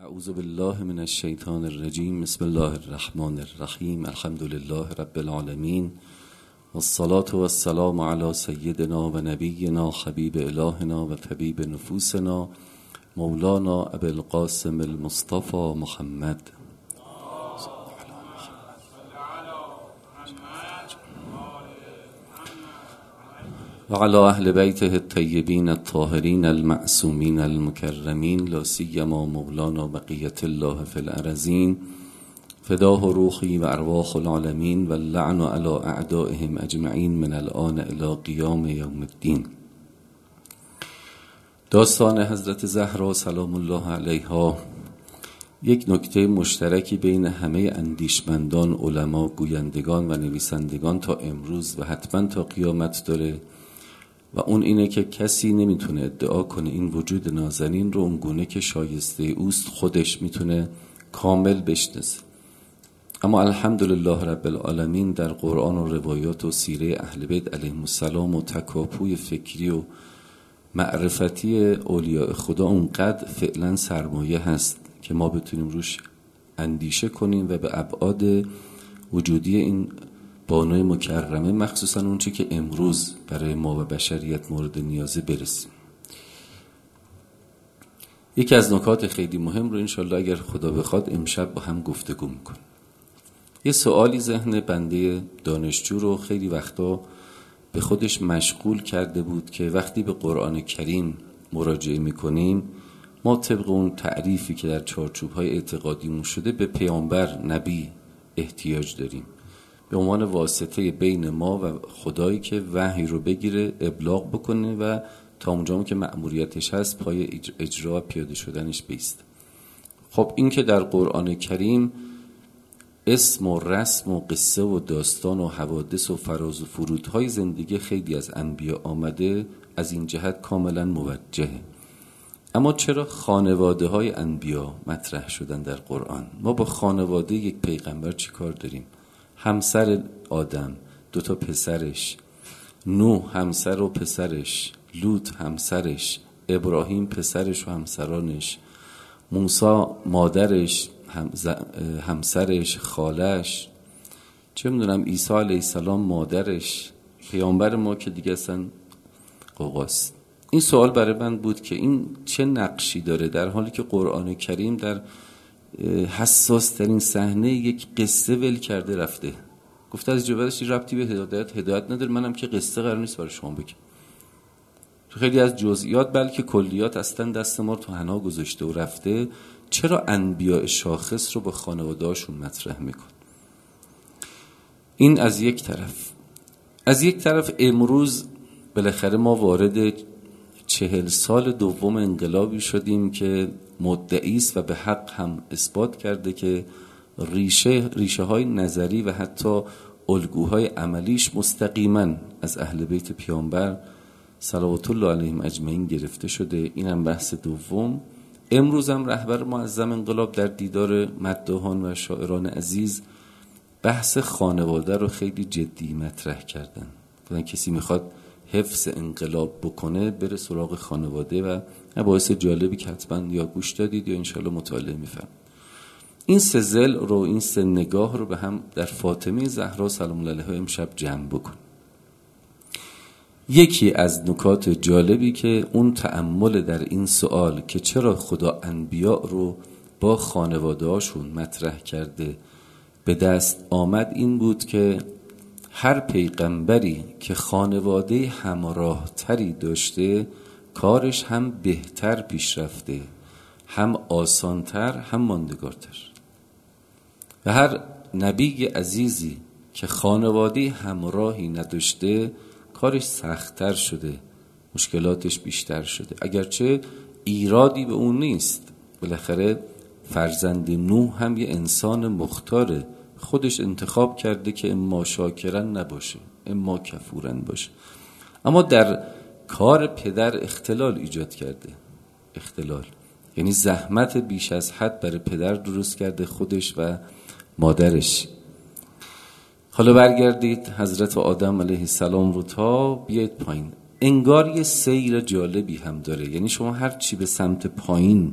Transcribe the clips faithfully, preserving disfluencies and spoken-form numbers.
اعوذ بالله من الشیطان الرجیم. بسم الله الرحمن الرحیم. الحمد لله رب العالمین والصلاة والسلام علی سیدنا و نبینا حبیب الهنا و طبیب نفوسنا مولانا ابی القاسم المصطفى محمد و علی اهل بیته الطیبین الطاهرین المعصومین المکرمین لا سیما مولانا بقیة الله فی الارضین فداه روحی و ارواح العالمین و اللعن علی اعدائهم اجمعین من الان الی قیام یوم الدین. داستان حضرت زهرا سلام الله علیها یک نکته مشترکی بین همه اندیشمندان، علما، گویندگان و نویسندگان تا امروز و حتما تا قیامت داره و اون اینه که کسی نمیتونه ادعا کنه این وجود نازنین رو اونگونه که شایسته اوست خودش میتونه کامل بشناسه. اما الحمدلله رب العالمین در قرآن و روایات و سیره اهل بیت علیهم السلام و تکاپوی فکری و معرفتی اولیاء خدا اونقدر فعلا سرمایه هست که ما بتونیم روش اندیشه کنیم و به ابعاد وجودی این بانوی مکرمه مخصوصا اون چه که امروز برای ما و بشریت مورد نیازه برسیم. یکی از نکات خیلی مهم رو انشالله اگر خدا بخواد امشب با هم گفتگو میکنیم. یه سوالی ذهن بنده دانشجو رو خیلی وقتا به خودش مشغول کرده بود که وقتی به قرآن کریم مراجعه میکنیم ما طبق اون تعریفی که در چارچوب‌های اعتقادیمون شده به پیامبر، نبی احتیاج داریم به عنوان واسطه بین ما و خدایی که وحی رو بگیره، ابلاغ بکنه و تا اونجا که مأموریتش هست پای اجرا و پیاده شدنش بیست. خب این که در قرآن کریم اسم و رسم و قصه و داستان و حوادث و فراز و فرودهای زندگی خیلی از انبیا آمده، از این جهت کاملا موجهه. اما چرا خانواده های انبیا مطرح شدن در قرآن؟ ما با خانواده یک پیغمبر چی کار داریم؟ همسر آدم، دوتا پسرش، نوح همسر و پسرش، لوط همسرش، ابراهیم پسرش و همسرانش، موسی مادرش، همسرش، خالش، چه میدونم عیسی علیه السلام مادرش، پیامبر ما که دیگه اصلا قوقاست. این سوال برای من بود که این چه نقشی داره در حالی که قرآن کریم در حساس ترین صحنه یک قصه ول کرده رفته، گفته از جوابش ربطی به هدایت هدایت نداره، منم که قصه قرار نیست برای شما بگم. تو خیلی از جزئیات بلکه کلیات اصلا دست ما رو تو حنا گذاشته و رفته. چرا انبیاء شاخص رو با خانواده‌هاشون مطرح میکن؟ این از یک طرف. از یک طرف امروز بالاخره ما وارد چهل سال دوم انقلابی شدیم که مدعی است و به حق هم اثبات کرده که ریشه ریشه های نظری و حتی الگوهای عملیش مستقیما از اهل بیت پیامبر صلوات الله علیهم اجمعین گرفته شده. این هم بحث دوم. امروز هم رهبر معظم انقلاب در دیدار مداحان و شاعران عزیز بحث خانواده رو خیلی جدی مطرح کردن. گفتن کسی میخواد حفظ انقلاب بکنه بره سراغ خانواده و باعث جالبی که حتما یا گوش دادید یا انشالله مطالعه میفهم. این سه ضلع رو، این سه نگاه رو به هم در فاطمه زهرا سلام الله علیها امشب جمع بکن. یکی از نکات جالبی که اون تأمل در این سوال که چرا خدا انبیا رو با خانواده هاشون مطرح کرده به دست آمد این بود که هر پیغمبری که خانواده همراه تری داشته کارش هم بهتر پیش رفته، هم آسانتر، هم ماندگارتر. و هر نبی عزیزی که خانواده همراهی نداشته کارش سختتر شده، مشکلاتش بیشتر شده. اگرچه ایرادی به اون نیست، بالاخره فرزند نوح هم یه انسان مختاره، خودش انتخاب کرده که اما شاکرن نباشه اما کفورن باشه. اما در کار پدر اختلال ایجاد کرده. اختلال یعنی زحمت بیش از حد برای پدر درست کرده، خودش و مادرش. حالا برگردید حضرت آدم علیه السلام رو تا بیاید پایین. انگار یه سیر جالبی هم داره. یعنی شما هر چی به سمت پایین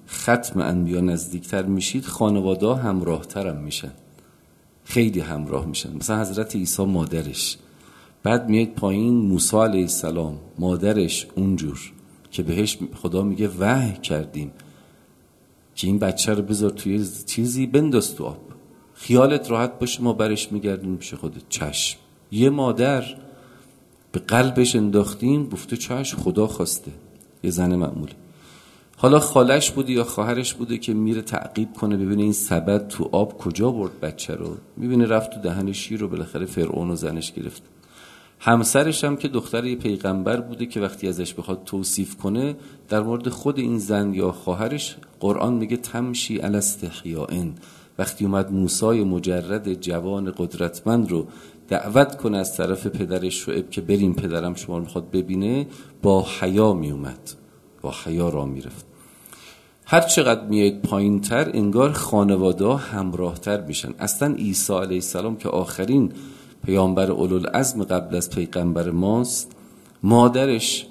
ختم انبیا نزدیکتر میشید خانواده ها همراه ترم میشن، خیلی همراه میشن. مثلا حضرت عیسی مادرش، بعد میاد پایین موسی علیه السلام مادرش اونجور که بهش خدا میگه وحی کردیم که این بچه رو بذار توی چیزی بنداز تو آب، خیالت راحت باشه ما برش میگردیم پیش خودت. چشم. یه مادر به قلبش انداختیم گفته چشم، خدا خواسته. یه زن معمولی. حالا خالش بوده یا خواهرش بوده که میره تعقیب کنه ببینه این سبد تو آب کجا برد بچه رو، میبینه رفت تو دهن شیر رو، بالاخره فرعون و زنش گرفت. همسرش هم که دختر یه پیغمبر بوده که وقتی ازش بخواد توصیف کنه در مورد خود این زن یا خواهرش، قرآن میگه تمشی علی استحیاء. وقتی اومد موسی مجرد جوان قدرتمند رو دعوت کنه از طرف پدرش شعیب که بریم پدرم شما رو میخواد ببینه، با حیا میومد، با حیا را میرفت. هر چقدر میاد پایین تر انگار خانواده ها همراه تر میشن. اصلا عیسی علیه السلام که آخرین پیامبر اولوالعزم قبل از پیغمبر ماست، مادرش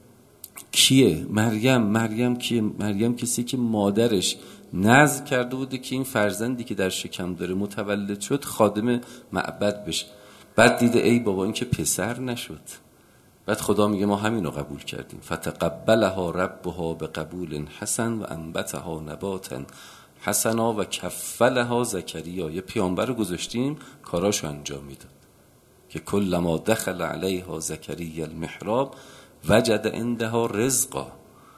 کیه؟ مریم. مریم کیه؟ مریم کسی که مادرش نذر کرده بوده که این فرزندی که در شکم داره متولد شد خادم معبد بشه. بعد دیده ای بابا این که پسر نشد، بعد خدا میگه ما همین رو قبول کردیم، فتقبلها ربها بقبول حسن و انبتها نباتا حسنا و کفلها زکریا. یه پیامبر رو گذاشتیم کاراشو انجام میداد که کلما دخل علیها زکریا المحراب وجد عندها رزقا.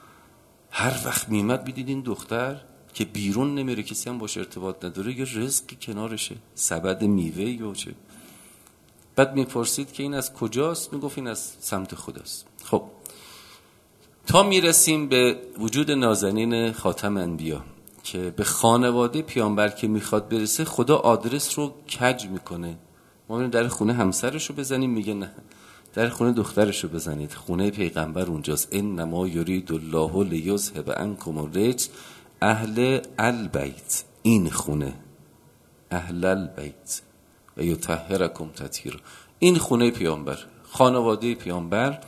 هر وقت میمد بیدید این دختر که بیرون نمیره، کسی هم باشه ارتباط نداره، یه رزقی کنارشه، سبد میوه یا چه. بعد میپرسید که این از کجاست؟ میگفت این از سمت خداست. خب تا میرسیم به وجود نازنین خاتم انبیا که به خانواده پیامبر که میخواد برسه، خدا آدرس رو کج میکنه. ما میریم در خونه همسرش رو بزنیم، میگه نه، در خونه دخترش رو بزنید، خونه پیغمبر اونجاست. انما یرید الله لیذهب عنکم الرجس اهل البیت. این خونه اهل البیت و یطهرکم تطهیرا. این خونه پیامبر، خانواده پیامبر،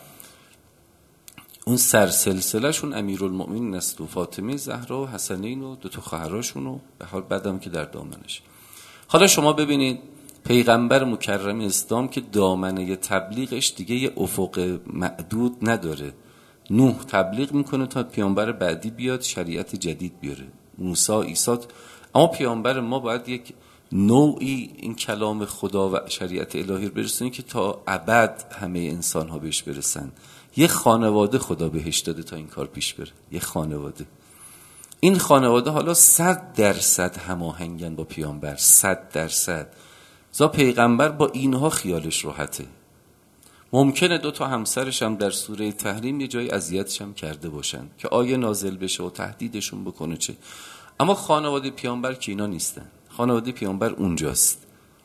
اون سرسلسله‌شون امیرالمؤمنین است و فاطمه زهرا و حسنین و دو تا خواهراشون و به حال بعدم که در دامنش. حالا شما ببینید پیغمبر مکرم اسلام که دامنه تبلیغش دیگه یه افق معدود نداره. نوح تبلیغ میکنه تا پیامبر بعدی بیاد شریعت جدید بیاره، موسی، عیسی. اما پیامبر ما باید یک نوعی این کلام خدا و شریعت الهی رو برسونه که تا ابد همه انسان ها بهش برسن. یه خانواده خدا بهش داده تا این کار پیش بره، یه خانواده. این خانواده حالا صد درصد هماهنگن با پیامبر، صد درصد. زا پیغمبر با اینها خیالش راحته. ممکنه دو تا همسرش هم در سوره تحریم یه جای اذیتش هم کرده باشن که آیه نازل بشه و تهدیدشون بکنه چه، اما خانواده پیامبر که اینا نیستن. خانواده پیامبر اونجاست.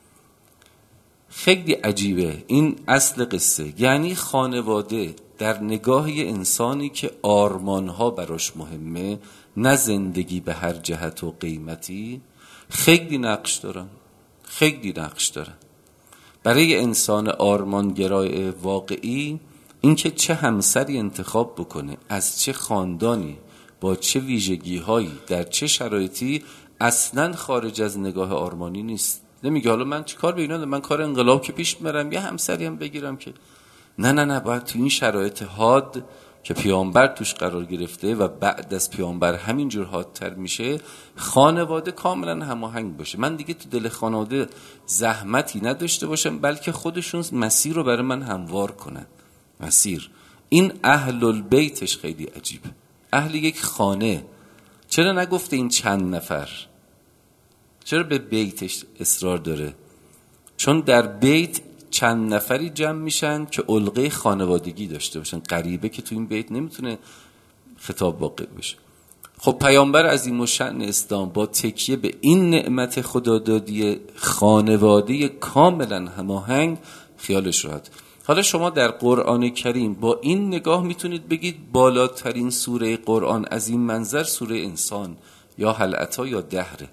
خیلی عجیبه این اصل قصه. یعنی خانواده در نگاه انسانی که آرمانها براش مهمه، نه زندگی به هر جهت و قیمتی، خیلی نقش دارن، خیلی نقش دارن. برای انسان آرمانگرای واقعی اینکه چه همسری انتخاب بکنه، از چه خاندانی، با چه ویژگی‌هایی، در چه شرایطی، اصلاً خارج از نگاه آرمانی نیست. نمیگه حالا من چیکار به اینا دارم، من کار انقلاب که پیش میبرم یه همسری هم بگیرم که نه نه نه، باید تو این شرایط حاد که پیامبر توش قرار گرفته و بعد از پیامبر همینجور حادتر میشه، خانواده کاملا هماهنگ باشه. من دیگه تو دل خانواده زحمتی نداشته باشم، بلکه خودشون مسیر رو برای من هموار کنن. مسیر. این اهل البیتش خیلی عجیبه. اهل یک خانه. چرا نگفته این چند نفر؟ چرا به بیتش اصرار داره؟ چون در بیت چند نفری جمع میشن که علقه خانوادگی داشته باشن. غریبه که تو این بیت نمیتونه خطاب واقع بشه. خب پیامبر عظیم الشأن اسلام با تکیه به این نعمت خدادادی خانواده کاملا هماهنگ خیالش راحت. حالا شما در قرآن کریم با این نگاه میتونید بگید بالاترین سوره قرآن از این منظر سوره انسان یا هل اتی یا دهره.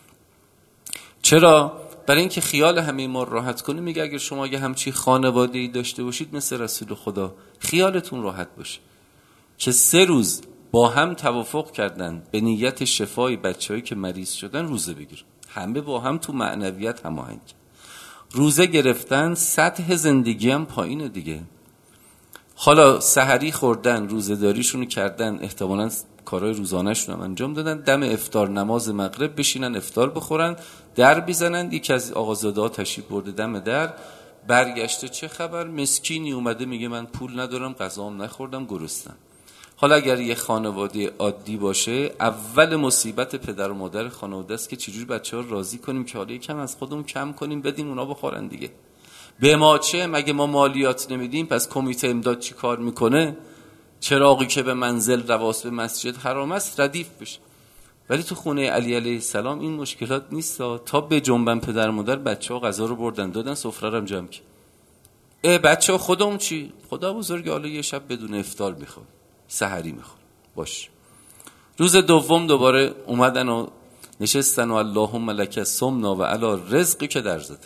چرا؟ برای اینکه خیال همه ما راحت کنه. میگه اگر شما یه همچی خانواده‌ای داشته باشید مثل رسول خدا، خیالتون راحت باشه که سه روز با هم توافق کردن به نیت شفای بچه‌هایی که مریض شدن روزه بگیرن، همه با هم تو معنویت هماهنگ. روزه گرفتن، سطح زندگی هم پایینه دیگه. حالا سحری خوردن، روزه داریشون کردن، احتمالاً کارهای روزانه‌شون هم انجام دادن، دم افطار نماز مغرب بشینن افطار بخورن، در بیزنن. یکی از آقازاده‌ها تشریف برده دم در، برگشته چه خبر، مسکینی اومده میگه من پول ندارم، غذام نخوردم، گرسنم. حالا اگر یه خانواده عادی باشه، اول مصیبت پدر و مادر خانواده است که چجوری بچه‌ها راضی کنیم که حالا یکم از خودمون کم کنیم بدیم اونا بخورن دیگه. به ما چه؟ مگه ما مالیات نمیدیم؟ پس کمیته امداد چی کار میکنه؟ چراغی که به منزل رواس به مسجد حرام است ردیف بشه. ولی تو خونه علی علیه السلام این مشکلات نیست. تا به جنبن پدر و مادر بچه‌ها غذا رو بردن دادن، سفره رو هم جمع کرد. اه بچه‌ها خودمون چی؟ خدا بزرگ، حالا یه شب بدون افطار میخواد، سحری میخواد، باش. روز دوم دوباره اومدن و نشستن و اللهم لک صمنا و علی رزقی که در زده.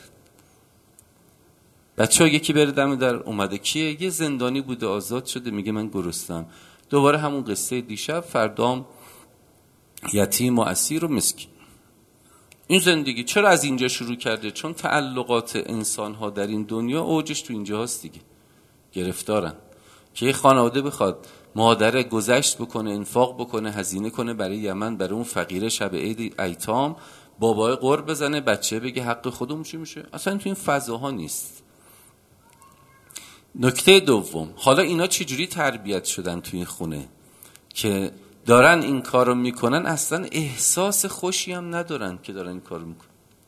بچه‌ها یکی بره دم در، اومده کیه؟ یه زندانی بوده آزاد شده، میگه من گرسنم. دوباره همون قصه دیشب، فردام یتیم و اسیر و مسکین. این زندگی چرا از اینجا شروع کرده؟ چون تعلقات انسان‌ها در این دنیا اوجش تو اینجا هست دیگه. گرفتارن که یه خانواده بخواد مادر گذشت بکنه، انفاق بکنه، هزینه کنه برای یمن، برای اون فقیره شب عید ایتام، بابای قر بزنه، بچه بگه حق خودمون چی میشه؟ اصلا تو این فضاها نیست. نکته دوم، حالا اینا چجوری تربیت شدن تو این خونه که دارن این کارو میکنن، اصلا احساس خوشی هم ندارن که دارن این کارو میکنن.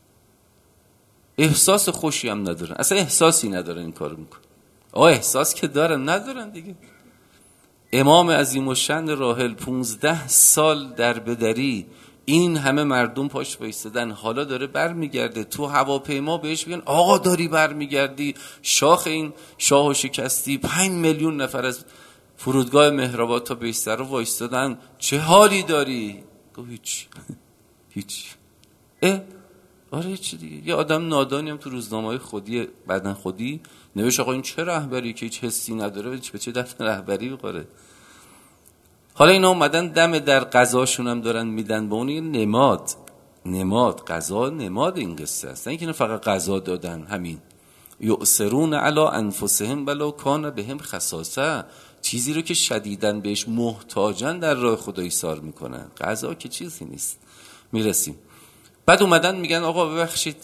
احساس خوشی هم ندارن، اصلا احساسی ندارن این کارو میکنن. آه احساس که دارن ندارن دیگه. امام عظیم الشأن راحل پونزده سال در بدری، این همه مردم پاش وایسادن، حالا داره برمیگرده تو هواپیما بهش میگن آقا داری برمیگردی، شاخ این شاهو شکستی، پنج میلیون نفر از فرودگاه مهرآباد تا بیستر رو وایستادن، چه حالی داری؟ گفت هیچ هیچ. اه آره چی دیگه. یه آدم نادانی هم تو روزنامه‌های خودی بدن خودی نوشت آقا این چه رهبری که هیچ حسی نداره، به چه دفعه رهبری بخوره. حالا اینا اومدن دم در غذاشون هم دارن میدن به اون نماد. نماد غذا نماد این قصه است، نه اینکه فقط غذا دادن همین. یؤثرون علی انفسهم ولو کان بهم خصاصه، چیزی رو که شدیداً بهش محتاجن در راه خدا ایثار میکنن. غذا که چیزی نیست. میرسیم بعد اومدن میگن آقا ببخشید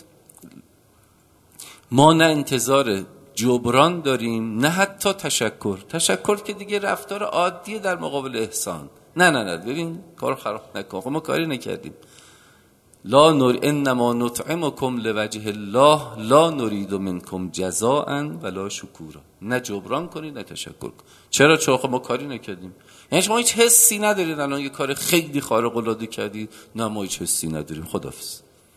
ما نه انتظار جبران داریم نه حتی تشکر. تشکر که دیگه رفتار عادیه در مقابل احسان. نه نه نه ببین کار خراب نکن، ما کاری نکردیم. لا نور انما نطعمکم لوجه الله لا نريد منکم جزاء ولا شکورا. نه جبران کنی نه تشکر کن. چرا؟ چون ما کاری نکردیم. یعنی شما هیچ حسی ندارید الان یه کار خیلی خارق العاده کردید؟ نه ما هیچ حسی نداریم، خداحافظ.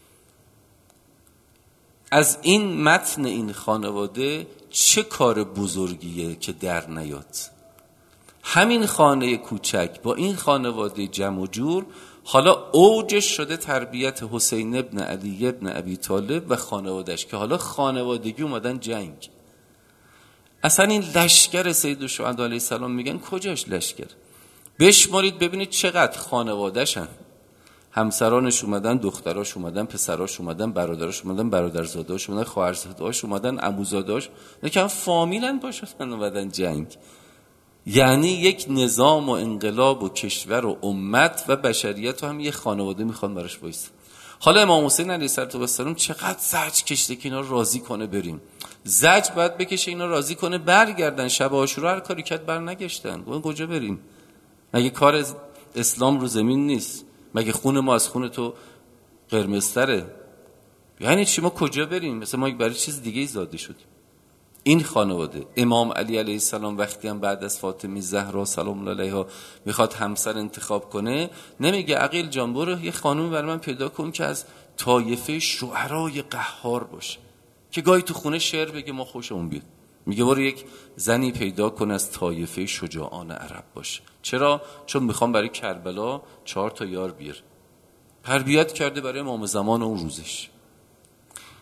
از این متن این خانواده چه کار بزرگیه که در نیاد. همین خانه کوچک با این خانواده جمع و جور حالا اوجش شده تربیت حسین ابن علی ابن ابی طالب و خانوادهش، که حالا خانوادگی اومدن جنگ. اصلا این لشکر سید الشهدا علیه السلام میگن کجاش لشکر؟ بشمارید ببینید چقدر خانوادهشن. همسرانش اومدن، دختراش اومدن، پسراش اومدن، برادراش اومدن، برادرزادهاش اومدن، خواهرزادهاش اومدن، عموزادهاش، نکنم فامیلن باشن اومدن جنگ. یعنی یک نظام و انقلاب و کشور و امت و بشریت رو هم یه خانواده میخوان براش وایسن. حالا امام حسین علیه السلام چقدر زج کشته که اینا راضی کنه بریم. زج باید بکشه اینا راضی کنه برگردن. شب عاشورا هر کاری کرد بر نگشتن. گفتن کجا بریم؟ مگه کار اسلام رو زمین نیست؟ مگه خون ما از خون تو قرمزتره؟ یعنی چی ما کجا بریم؟ مثلا ما برای چیز دیگه ای زاده شدیم. این خانواده امام علی علیه السلام وقتی هم بعد از فاطمه زهرا سلام الله علیها میخواد همسر انتخاب کنه، نمیگه عقیل جان برو یه خانومی برای من پیدا کن که از طایفه شعرای قهار باشه، که گاهی تو خونه شعر بگه ما خوشمون بیاد. میگه برو یک زنی پیدا کن از طایفه شجاعان عرب باشه. چرا؟ چون میخوام برای کربلا چهار تا یار بیار. تربیت کرده برای امام زمان اون روزش.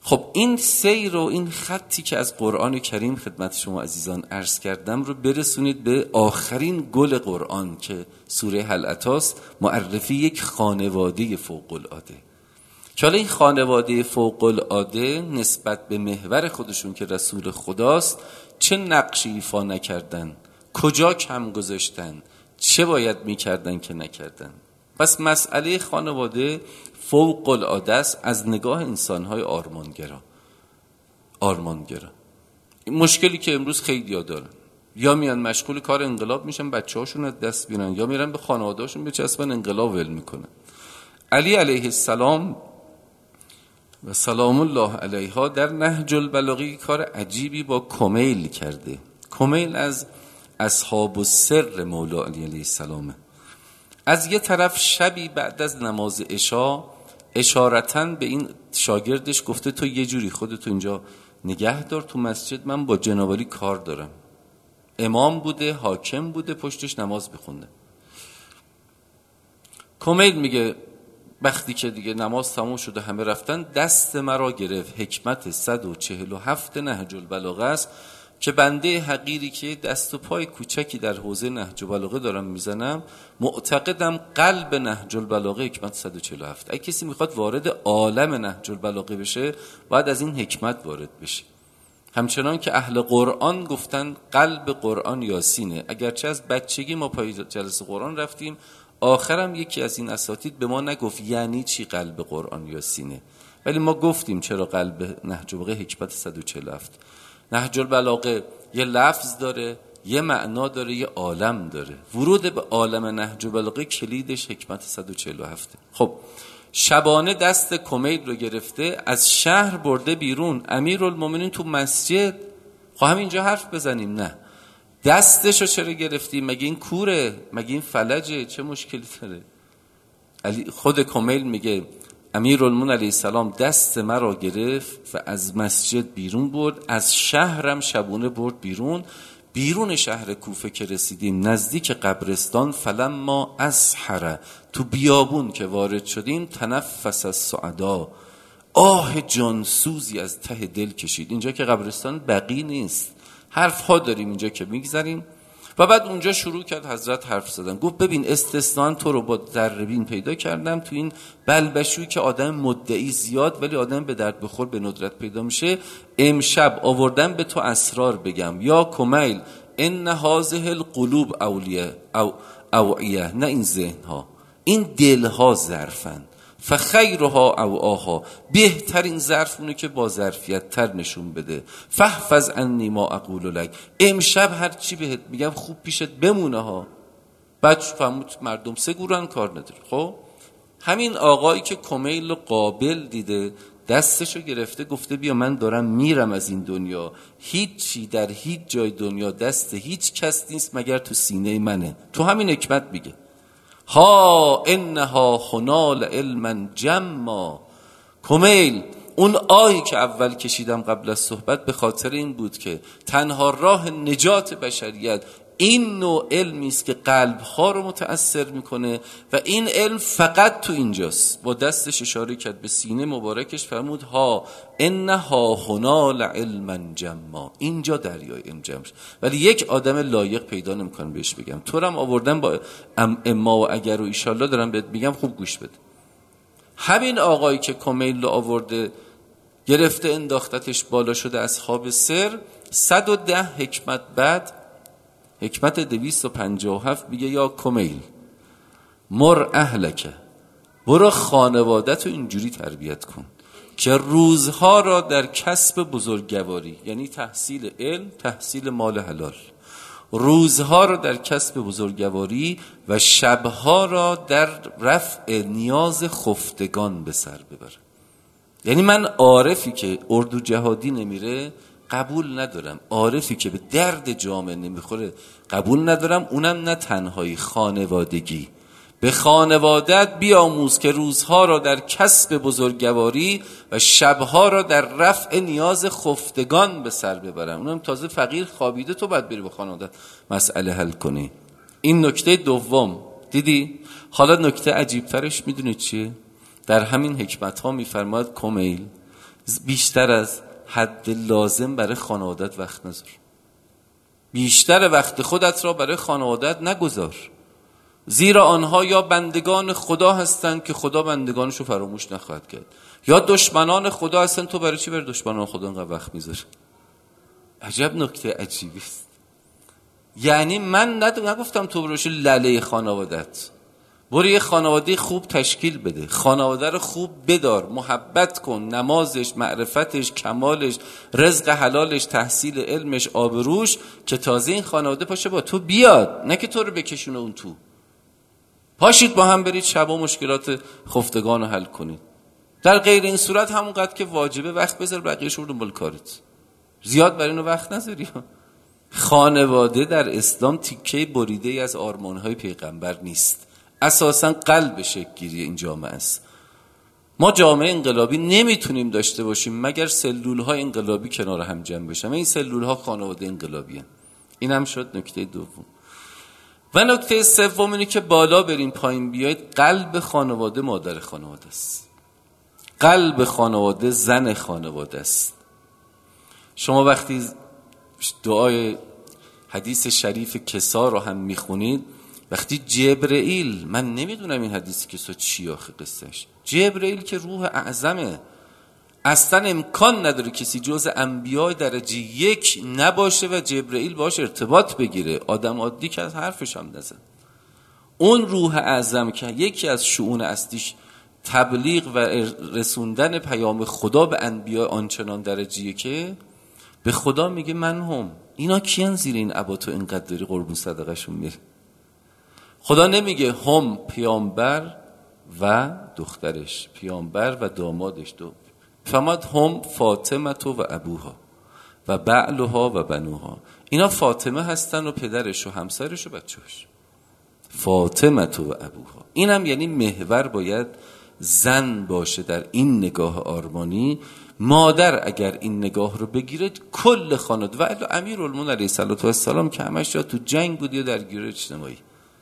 خب این سیر و این خطی که از قرآن کریم خدمت شما عزیزان عرض کردم رو برسونید به آخرین گل قرآن که سوره هل اتاست، معرفی یک خانواده فوق العاده. که حالا این خانواده فوق العاده نسبت به محور خودشون که رسول خداست چه نقشی ایفا نکردن، کجا کم گذاشتن، چه باید میکردن که نکردن. پس مسئله خانواده فوق العاده است از نگاه انسان‌های آرمانگرا. آرمانگرا این مشکلی که امروز خیلی‌ها دارن، یا میان مشغول کار انقلاب میشن بچه‌هاشون از دست میرن، یا میرن به خانواده‌هاشون بچسبن انقلاب ول میکنن. علی علیه السلام و سلام الله علیها در نهج البلاغه کار عجیبی با کمیل کرده. کمیل از اصحاب السر مولا علی علیه السلامه. از یه طرف شبی بعد از نماز عشا اشارتاً به این شاگردش گفته تو یه جوری خودتو اینجا نگه دار تو مسجد، من با جناب علی کار دارم. امام بوده، حاکم بوده، پشتش نماز بخونده. کمیل میگه وقتی که دیگه نماز تموم شده همه رفتن، دست مرا گرفت. حکمت صد و چهل و هفت نهج البلاغه است که بنده حقیری که دست و پای کوچکی در حوزه نهج البلاغه دارم میزنم، معتقدم قلب نهج البلاغه حکمت صد و چهل و هفت. اگه کسی میخواد وارد عالم نهج البلاغه بشه باید از این حکمت وارد بشه. همچنان که اهل قرآن گفتن قلب قرآن یاسینه. اگرچه از بچگی ما پای جلسه قرآن رفتیم، آخرم یکی از این اساتید به ما نگفت یعنی چی قلب قرآن یاسینه، ولی ما گفتیم چرا قلب نهج البلاغه حکمت صد و چهل و هفت. نهج البلاغه یه لفظ داره، یه معنا داره، یه عالم داره. ورود به عالم نهج البلاغه کلیدش حکمت صد و چهل و هفت. خب شبانه دست کمیل رو گرفته از شهر برده بیرون. امیرالمومنین تو مسجد، خب همینجا حرف بزنیم، نه دستشو چرا گرفتی؟ مگه این کوره؟ مگه این فلجه؟ چه مشکلی داره؟ علی خود کمیل میگه امیرالمومنین علیه السلام دست مرا گرفت و از مسجد بیرون برد، از شهرم شبونه برد بیرون. بیرون شهر کوفه که رسیدیم نزدیک قبرستان، فلما اسحر، تو بیابون که وارد شدیم، تنفس السعدا، آه جانسوزی از ته دل کشید. اینجا که قبرستان بقی نیست، حرف ها داریم اینجا که میگذاریم. و بعد اونجا شروع کرد حضرت حرف زدن. گفت ببین استثنان تو رو با ذره‌بین پیدا کردم تو این بلبشویی که آدم مدعی زیاد ولی آدم به درد بخور به ندرت پیدا میشه. امشب آوردم به تو اسرار بگم. یا کمیل ان هذه القلوب اولیه او اوعیه، نه این ذهن ها، این دل ها ظرفن. فخیرها او آها، بهترین ظرف اونه که با ظرفیت تر نشون بده. فحفظ عنی ما اقول لک، امشب هر چی بهت میگم خوب پیشت بمونه ها. بعد فهمت مردم سه گورن کار نداره. خب همین آقایی که کمیل رو قابل دیده دستشو گرفته گفته بیا من دارم میرم از این دنیا، هیچی در هیچ جای دنیا دست هیچ کس نیست مگر تو سینه منه. تو همین حکمت میگه ها انها خنال علما جما. کمیل اون آهی که اول کشیدم قبل از صحبت به خاطر این بود که تنها راه نجات بشریت این نوع علمی است که قلب‌ها رو متأثر میکنه و این علم فقط تو اینجاست. با دستش اشاره کرد به سینه مبارکش، فرمود ها انها هنال علما جما، اینجا دریای علم جمع شد. ولی یک آدم لایق پیدا نمیکنم بهش بگم. تو رو هم آوردم با اما و اگر و ایشالله دارم بهت میگم خوب گوش بده. همین آقایی که کمیل رو آورده گرفته انداختتش بالا شده اصحاب سر، صد و ده حکمت بعد حکمت دویست و پنجاه و هفت میگه یا کمیل مر اهلکه، برو خانوادت رو اینجوری تربیت کن که روزها را در کسب بزرگواری، یعنی تحصیل علم، تحصیل مال حلال، روزها را در کسب بزرگواری و شبها را در رفع نیاز خفتگان به سر ببر. یعنی من عارفی که اردو جهادی نمیره قبول ندارم، عارفی که به درد جامعه نمیخوره قبول ندارم. اونم نه تنهایی، خانوادگی. به خانوادت بیاموز که روزها را در کسب بزرگواری و شبها را در رفع نیاز خفتگان به سر ببرم. اونم تازه فقیر خوابیده، تو باید بری با خانوادت مسئله حل کنی. این نکته دوم. دیدی؟ حالا نکته عجیب ترش میدونی چیه؟ در همین حکمت ها میفرماید کمیل بیشتر از حد لازم برای خانوادت وقت نذار. بیشتر وقت خودت را برای خانوادت نگذار، زیرا آنها یا بندگان خدا هستند که خدا بندگانش رو فراموش نخواهد کرد، یا دشمنان خدا هستند. تو برای چی برای دشمنان خدا انقدر وقت میذاری؟ عجب نکته عجیبی است. یعنی من نگفتم تو بروش لله خانوادت، برو یه خانواده خوب تشکیل بده، خانواده رو خوب بدار، محبت کن، نمازش، معرفتش، کمالش، رزق حلالش، تحصیل علمش، آبروش، که تازه این خانواده پاشه با تو بیاد، نه که تو رو بکشونه اون تو. پاشید با هم برید شب و مشکلات خفتگان رو حل کنید. در غیر این صورت همونقدر که واجبه وقت بذار، بقیه‌اش رو دنبال کارت، زیاد برای اینو وقت نذاری. خانواده در اسلام تیکه بریده ای از آرمان‌های پیغمبر نیست، اساساً قلب شکل‌گیری این جامعه است. ما جامعه انقلابی نمیتونیم داشته باشیم مگر سلول‌های انقلابی کنار هم جمع بشن. این سلول‌ها خانواده انقلابی هستند. این هم شد نکته دوم. و نکته سوم اینه که بالا بریم پایین بیایید، قلب خانواده مادر خانواده است، قلب خانواده زن خانواده است. شما وقتی دعای حدیث شریف کسا رو هم میخونید، وقتی جبرئیل، من نمیدونم این حدیث کسا چی آخه قصهش، جبرئیل که روح اعظمه، اصلا امکان نداره کسی جز انبیاء درجه یک نباشه و جبرئیل باش ارتباط بگیره. آدم عادی که از حرفش هم نزن. اون روح اعظم که یکی از شؤون اصلیش تبلیغ و رسوندن پیام خدا به انبیاء آنچنان درجیه که به خدا میگه من هم. اینا کیان زیر این عباتو اینقدر داری قربون صدقشون میره؟ خدا نمیگه هم پیامبر و دخترش، پیامبر و دامادش، دو فماد هم فاطمه تو و ابوها و بعلها و بنوها. اینا فاطمه هستن و پدرش و همسرش و بچه‌اش، فاطمه تو و ابوها. اینم یعنی محور باید زن باشه در این نگاه آرمانی. مادر اگر این نگاه رو بگیره کل خانواده، و الا امیرالمومنین علیه السلام که همش یا تو جنگ بود یا درگیری اجتماعی،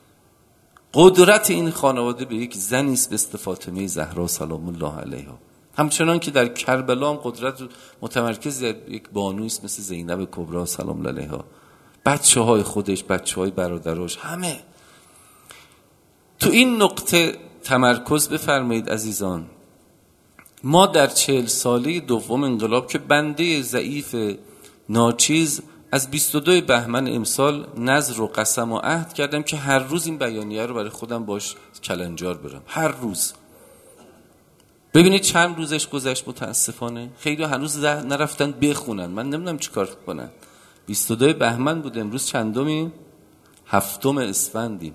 قدرت این خانواده به یک زنی است مثل فاطمه زهرا سلام الله علیها. همچنان که در کربلا هم قدرت متمرکز یک بانوی است مثل زینب کبری سلام الله علیها، بچه های خودش، بچه های برادراش، همه. تو این نقطه تمرکز بفرمایید عزیزان. ما در چهل ساله دوم انقلاب که بنده ضعیف ناچیز از بیست و دو بهمن امسال نذر و قسم و عهد کردم که هر روز این بیانیه رو برای خودم باش کلنجار برم، هر روز. ببینید چند روزش گذشت متاسفانه. خیلی هنوز نرفتن بخونن، من نمیدونم چیکار کنن. بیست و دو بهمن بود، امروز چندمی؟ هفتم اسفندیم.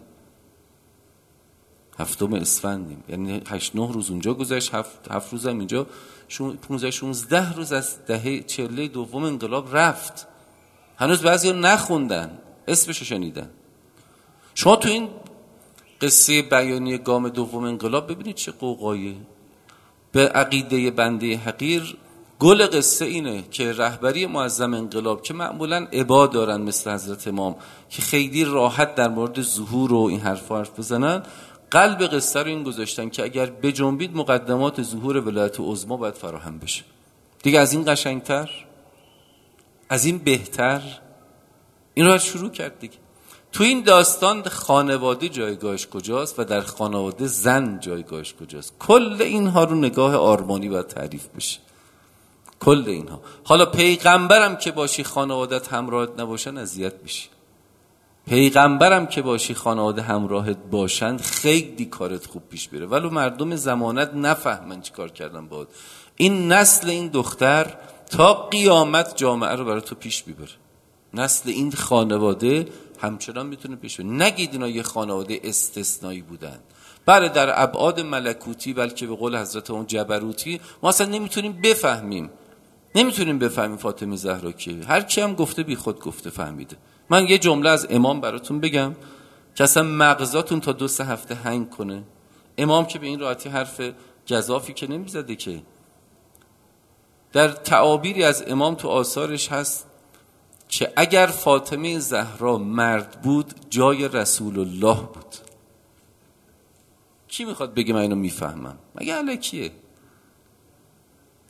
هفتم اسفندیم، یعنی هشت نه روز اونجا گذشت، هفت هفت روزم اینجا، پانزده شانزده روز از دهه چهل دوم انقلاب رفت. هنوز بعضیا نخوندن، اسمشو شنیدن. شما تو این قصه بیانیه گام دوم انقلاب ببینید چه قوقاییه. به عقیده بنده حقیر گل قصه اینه که رهبری معظم انقلاب که معمولا عبا دارن مثل حضرت امام که خیلی راحت در مورد ظهور و این حرفا حرف بزنن، قلب قصه رو این گذاشتن که اگر بجنبید مقدمات ظهور ولایت عظما باید فراهم بشه. دیگه از این قشنگتر، از این بهتر این رو شروع کرد دیگه. تو این داستان خانواده جایگاهش کجاست و در خانواده زن جایگاهش کجاست؟ کل اینها رو نگاه آرمانی باید تعریف بشه، کل اینها. حالا پیغمبرم که باشی خانوادت همراهت نباشن اذیت میشی، پیغمبرم که باشی خانواده همراهت باشن خیلی کارت خوب پیش بره، ولو مردم زمانت نفهمن چی کار کردن باید. این نسل این دختر تا قیامت جامعه رو برای تو پیش میبره. نسل این خانواده همچنان میتونه پیش بره. نگید اینا یه خانواده استثنایی بودن. بله در ابعاد ملکوتی، بلکه به قول حضرت اون جبروتی، ما اصلا نمیتونیم بفهمیم نمیتونیم بفهمیم فاطمه زهرا کیه. هر کی هم گفته بی خود گفته فهمیده. من یه جمله از امام براتون بگم که اصلا مغزاتون تا دو سه هفته هنگ کنه. امام که به این راحتی حرف گزافی که نمیزده که. در تعابیری از امام تو آثارش هست که اگر فاطمه زهرا مرد بود جای رسول الله بود. کی میخواد بگه من اینو میفهمم؟ مگه الکیه؟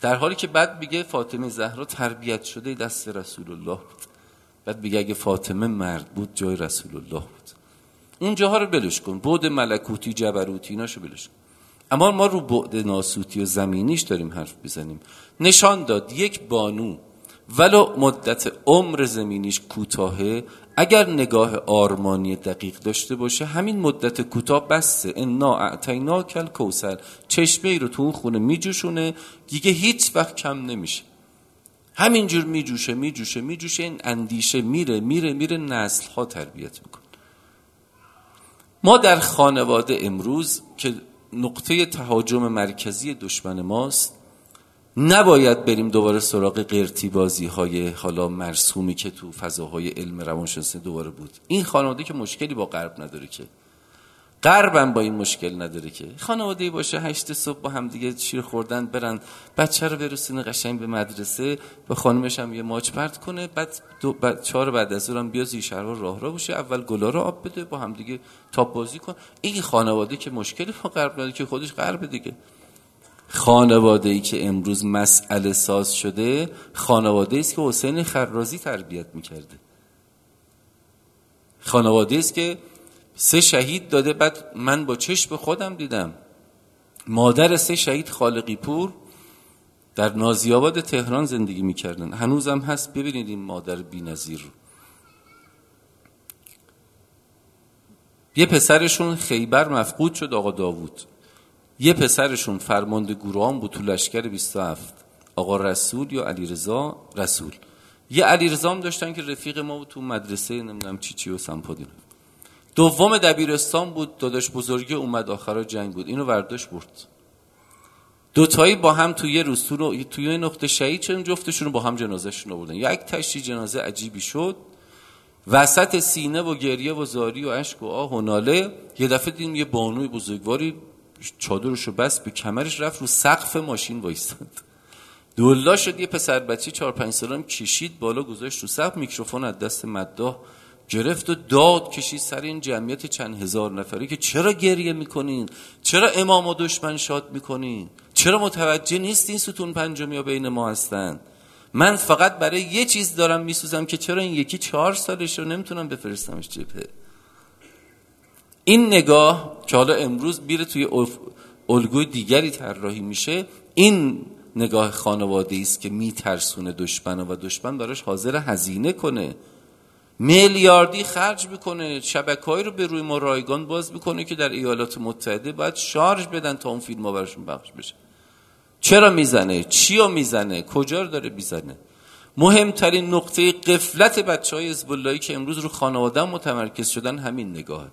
در حالی که بعد میگه فاطمه زهرا تربیت شده دست رسول الله بود. بعد میگه اگه فاطمه مرد بود جای رسول الله بود. اونجاها رو بلش کن، بعد ملکوتی جبروتی ایناشو بلش کن. اما ما رو بعد ناسوتی و زمینیش داریم حرف بزنیم. نشان داد یک بانو ولو مدت عمر زمینیش کوتاهه، اگر نگاه آرمانی دقیق داشته باشه همین مدت کوتاه بسه. انا اعطیناک الکوثر، چشمه ای رو تو اون خونه میجوشونه دیگه هیچ وقت کم نمیشه، همینجور میجوشه میجوشه میجوشه، این اندیشه میره میره میره، نسل ها تربیت میکنه. ما در خانواده امروز که نقطه تهاجم مرکزی دشمن ماست، نباید بریم دوباره سراغ قرتی بازی های حالا مرسومی که تو فضاهای علم روانشناسی دوباره بود. این خانواده که مشکلی با غرب نداره، که غرب هم با این مشکل نداره، که خانواده‌ای باشه هشت صبح با هم دیگه شیر خوردن، برن بچه رو برسونه قشنگ به مدرسه، به خانمش هم یه ماچ پرت کنه، بعد دو بعد چهار بعد از ظهر هم بیا زیر شلوار راه راه بشه، اول گلا رو آب بده، با هم دیگه تاپ بازی کن. این خانواده که مشکلی با غرب نداره، که خودش غرب دیگه. خانواده‌ای که امروز مسئله ساز شده خانواده‌ای است که حسین خرازی تربیت می‌کرده. خانواده‌ای است که سه شهید داده. بعد من با چشم خودم دیدم مادر سه شهید خالقی پور در نازی‌آباد تهران زندگی می‌کردن، هنوزم هست. ببینید این مادر بی‌نظیر رو. یه پسرشون خیبر مفقود شد، آقا داوود. یه پسرشون فرمانده گروهان بود تو لشکر بیست و هفت، آقا رسول یا علیرضا رسول. یه علیرضا هم داشتن که رفیق ما بود تو مدرسه نمیدونم چی چی و سمپادینو. دوم دبیرستان بود، داداش بزرگی اومد آخرا جنگ بود، اینو ورداش برد. دوتایی با هم توی یه روز تو توی یه نقطه شهید شدن، جفتشون با هم جنازه‌شون آوردن. یک تشییع جنازه عجیبی شد، وسط سینه و گریه و زاری و اشک و آه و ناله یه دفعه دیدیم یه بانوی بزرگواری چادرشو بست به کمرش، رفت رو سقف ماشین وایستاد. دولا شد یه پسر بچه چهار پنج سالم کشید بالا گذاشت رو سقف، میکروفون از دست مداح گرفت و داد کشید سر این جمعیت چند هزار نفری که چرا گریه میکنین؟ چرا امام و دشمن شاد میکنین؟ چرا متوجه نیستین ستون پنجمی ها بین ما هستن؟ من فقط برای یه چیز دارم میسوزم که چرا این یکی چهار سالش رو نمیتونم بفرستمش جبهه. این نگاه که حالا امروز میره توی الگوی دیگری طراحی میشه، این نگاه خانواده‌ای است که میترسونه دشمن و دشمن براش حاضر هزینه کنه، میلیاردی خرج میکنه، شبکه‌ای رو به روی ما رایگان باز میکنه که در ایالات متحده باید شارژ بدن تا اون فیلم‌ها براشون پخش بشه. چرا میزنه؟ چیو میزنه؟ کجا رو داره میزنه؟ مهمترین نقطه غفلت بچهای حزب اللهی که امروز رو خانواده متمرکز شدن همین نگاهه.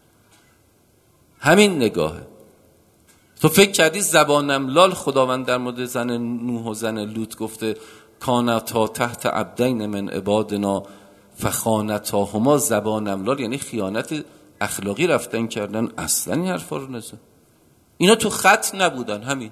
همین نگاهه. تو فکر کردی زبانم لال خداوند در مورد زن نوح و زن لوط گفته کانتا تحت عبدین من عبادنا فخانتاهما زبانم لال، یعنی خیانت اخلاقی رفتن کردن؟ اصلا این حرفا رو نزن. اینا تو خط نبودن، همین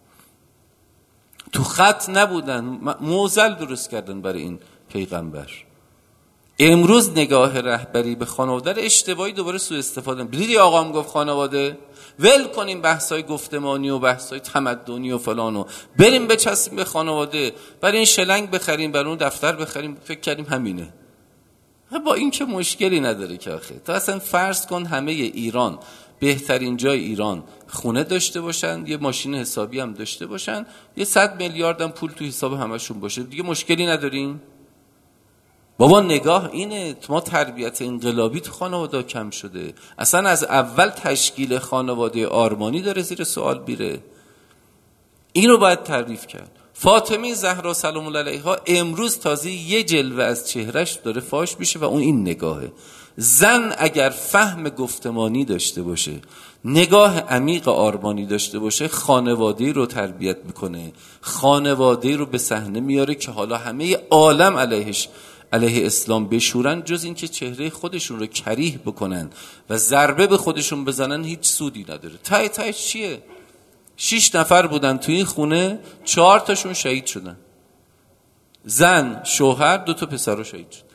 تو خط نبودن، معضل درست کردن برای این پیغمبر. امروز نگاه رهبری به خانواده اشتباهی دوباره سوء استفاده. دیدی آقا هم گفت خانواده ول کنیم بحثای گفتمانی و بحثای تمدنی و فلانو، بریم بچسبیم به خانواده، برای این شلنگ بخریم، برای اون دفتر بخریم. فکر کردیم همینه. با این که مشکلی نداره که آخه تو اصلا فرض کن همه ایران، بهترین جای ایران خونه داشته باشن، یه ماشین حسابی هم داشته باشن، یه صد میلیارد هم پول تو حساب همشون باشه، دیگه مشکلی نداریم. بابا نگاه اینه، ما تربیت انقلابی تو خانواده کم شده. اصلا از اول تشکیل خانواده آرمانی داره زیر سوال میره. اینو باید تعریف کرد. فاطمه زهرا سلام الله علیها امروز تازه یه جلوه از چهرش داره فاش میشه و اون این نگاهه. زن اگر فهم گفتمانی داشته باشه، نگاه عمیق آرمانی داشته باشه، خانواده رو تربیت میکنه، خانواده رو به صحنه میاره که حالا همه عالم علیهش علیه اسلام بشورن، جز این که چهره خودشون رو کریه بکنن و ضربه به خودشون بزنن هیچ سودی نداره. تای تای چیه؟ شش نفر بودن توی این خونه، چهار تاشون شهید شدن، زن، شوهر، دو تا پسر شهید شدن.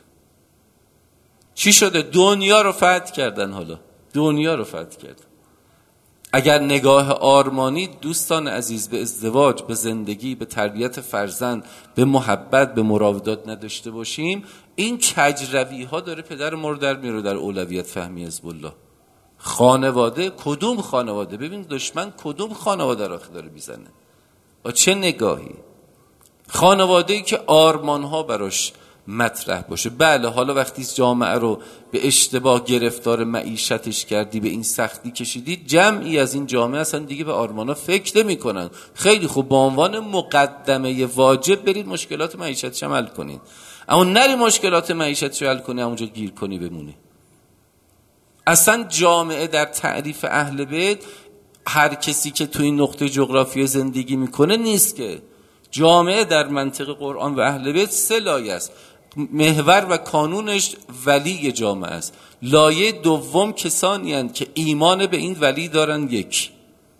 چی شده؟ دنیا رو فتح کردن. حالا دنیا رو فتح کردن. اگر نگاه آرمانی دوستان عزیز به ازدواج، به زندگی، به تربیت فرزند، به محبت، به مراودات نداشته باشیم، این کجروی ها داره پدر ما رو در میاره در اولویت فهمی حزب الله. خانواده، کدوم خانواده؟ ببین دشمن کدوم خانواده را داره میزنه، با چه نگاهی؟ خانواده‌ای که آرمان‌ها براش مطرح باشه. بله حالا وقتی جامعه رو به اشتباه گرفتار معیشتش کردی، به این سختی کشیدی، جمعی از این جامعه اصلا دیگه به آرمان‌ها فکر نمی‌کنن. خیلی خوب، با عنوان مقدمه واجب برید مشکلات معیشتش حل کنید، اما نری مشکلات معیشتش حل کنی اونجا گیر کنی بمونی. اصلا جامعه در تعریف اهل بیت هر کسی که تو این نقطه جغرافی زندگی میکنه نیست که. جامعه در منطق قرآن و اهل بیت سه لایه است. محور و کانونش ولی جامعه است. لایه دوم کسانی هستند که ایمان به این ولی دارن، یک.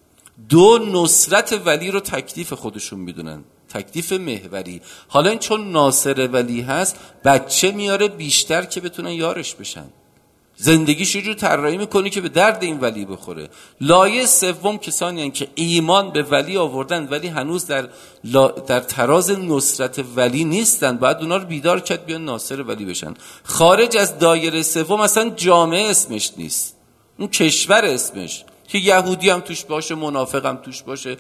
دو، نصرت ولی رو تکلیف خودشون میدونن، تکلیف محوری. حالا این چون ناصر ولی هست بچه میاره بیشتر که بتونن یارش بشن، زندگیش رو طراحی میکنی که به درد این ولی بخوره. لایه سوم کسانی هستند که ایمان به ولی آوردن ولی هنوز در لا در تراز نصرت ولی نیستن، باید اونا رو بیدار کرد بیان ناصر ولی بشن. خارج از دایره سوم اصلا جامعه اسمش نیست، اون کشور اسمش، که یهودی هم توش باشه، منافق هم توش باشه،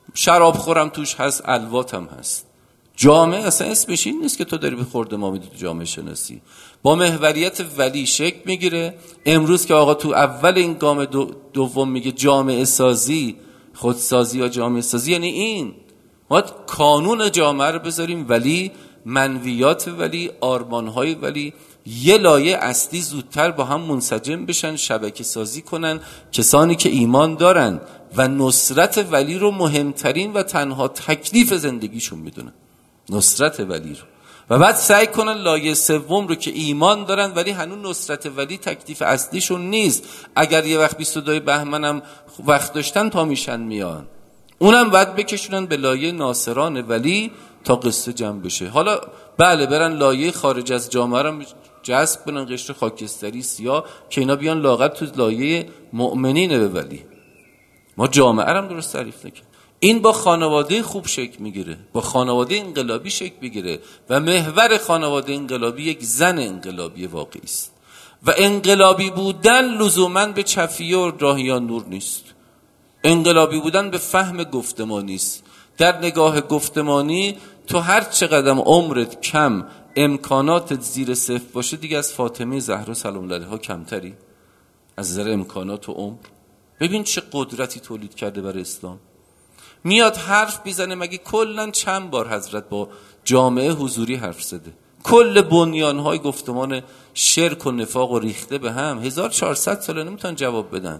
شراب هم توش هست، الوات هم هست. جامعه اصلا اسمش این نیست که تو داری به خورد ما میدی تو جامعه شناسی. با محوریت ولی شکل میگیره. امروز که آقا تو اول این گام دو دوم میگه جامعه سازی، خودسازی یا جامعه سازی، یعنی این ما کانون جامعه رو بذاریم ولی، منویات ولی، آرمانهای ولی، یه لایه اصلی زودتر با هم منسجم بشن، شبکه سازی کنن کسانی که ایمان دارن و نصرت ولی رو مهمترین و تنها تکلیف زندگیشون میدونن، نصرت ولی رو. و بعد سعی کنن لایه سوم رو که ایمان دارن ولی هنوز نصرت ولی تکلیف اصلیشون نیست. اگر یه وقت بیست و دو بهمن هم وقت داشتن تا میشن میان، اونم بعد بکشونن به لایه ناصران ولی تا قصه جمع بشه. حالا بله برن لایه خارج از جامعه رو جذب کنن، قشر خاکستری سیاه، که اینا بیان لاغر تو لایه مؤمنین به ولی. ما جامعه رو درست تعریف نکنیم. این با خانواده خوب شکل میگیره، با خانواده انقلابی شکل میگیره و محور خانواده انقلابی یک زن انقلابی واقعی است. و انقلابی بودن لزوماً به چفیه و راهیان نور نیست. انقلابی بودن به فهم گفتمانی است. در نگاه گفتمانی تو هر چقدر عمرت کم، امکاناتت زیر صفر باشه، دیگه از فاطمه زهرا سلام علیها کمتری از نظر امکانات و عمر. ببین چه قدرتی تولید کرده برای اسلام. میاد حرف بیزنه، مگه کلن چند بار حضرت با جامعه حضوری حرف زده؟ کل بنیانهای گفتمان شرک و نفاق و ریخته به هم، هزار و چهارصد ساله نمیتونن جواب بدن.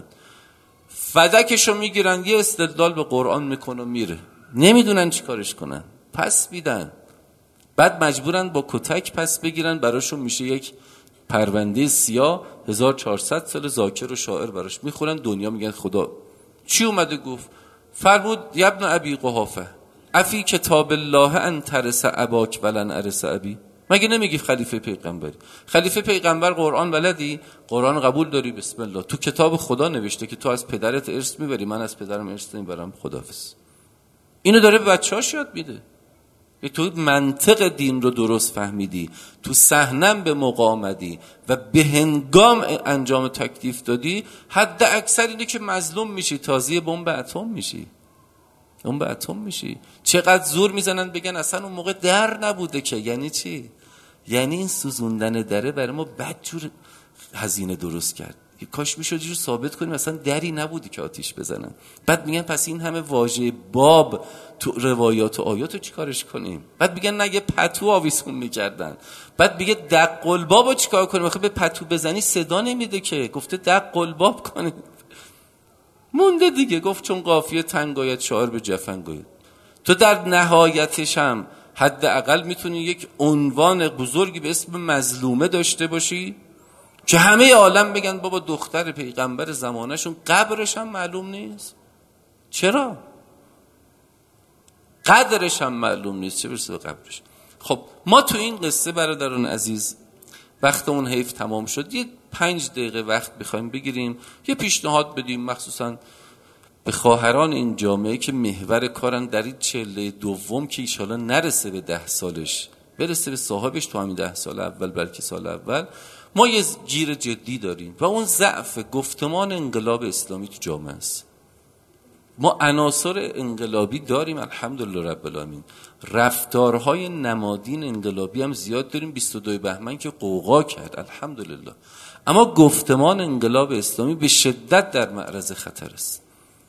فدکشو میگیرن، یه استدلال به قرآن میکنه و میره، نمیدونن چی کارش کنن، پس بیدن. بعد مجبورن با کتک پس بگیرن، براشون میشه یک پرونده سیاه، هزار و چهارصد سال ذاکر و شاعر براش میخورن. دنیا میگن خدا چی اومده گفت؟ فرمود ابن ابی قحافه افی کتاب الله ان ترس اباک ولن ارس ابی. مگه نمیگی خلیفه پیغمبر؟ خلیفه پیغمبر قرآن بلدی؟ قرآن قبول داری؟ بسم الله. تو کتاب خدا نوشته که تو از پدرت ارث میبری، من از پدرم ارث نمیبرم، خداحافظ. اینو داره به بچه‌هاش یاد میده. تو منطق دین رو درست فهمیدی، تو صحنم به موقع آمدی و به هنگام انجام تکلیف دادی، حد اکثر اینه که مظلوم میشی، تازی بمب اتم میشی. بمب اتم میشی. چقدر زور میزنن بگن اصلا اون موقع در نبوده که. یعنی چی؟ یعنی این سوزوندن دره برای ما بدجور هزینه درست کرد. کاش میشد جور ثابت کنیم اصلا دری نبودی که آتیش بزنن. بعد میگن پس این همه واژه باب تو روایات و آیات رو چیکارش کنیم؟ بعد میگن نه یه پتو آویزون میکردن. بعد میگه دق الباب رو چیکار کنیم؟ آخه به پتو بزنی صدا نمیده که، گفته دق الباب کنید. مونده دیگه، گفت چون قافیه تنگ آید شاعر به جفن گوید. تو در نهایتش هم حداقل میتونی یک عنوان بزرگی به اسم مظلومه داشته باشی که همه عالم بگن بابا دختر پیغمبر زمانشون قبرش هم معلوم نیست. چرا؟ قدرش هم معلوم نیست، چه برسه به قبرش. خب ما تو این قصه برادران عزیز، وقتمون حیف تمام شد، یه پنج دقیقه وقت بخوایم بگیریم، یه پیشنهاد بدیم، مخصوصا به خواهران این جامعه که محور کارن در این چله دوم که ایشالا نرسه به ده سالش، برسه به صاحبش تو همین ده سال اول، بلکه سال اول، ما یه گیر جدی داریم و اون ضعف گفتمان انقلاب اسلامی تو جامعه است. ما عناصر انقلابی داریم الحمدلله رب العالمین، رفتارهای نمادین انقلابی هم زیاد داریم. بیست و دو بهمن که قوقا کرد الحمدلله، اما گفتمان انقلاب اسلامی به شدت در معرض خطر است.